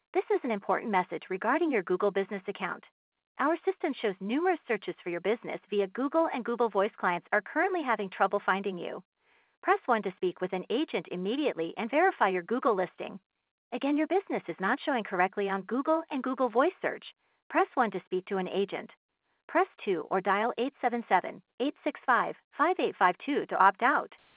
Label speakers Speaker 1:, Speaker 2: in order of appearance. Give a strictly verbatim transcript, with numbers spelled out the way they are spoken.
Speaker 1: This is an important message regarding your Google Business account. Our system shows numerous searches for your business via Google, and Google Voice clients are currently having trouble finding you. Press one to speak with an agent immediately and verify your Google listing. Again, your business is not showing correctly on Google and Google Voice search. Press one to speak to an agent. Press two or dial eight seven seven, eight six five, five eight five two to opt out.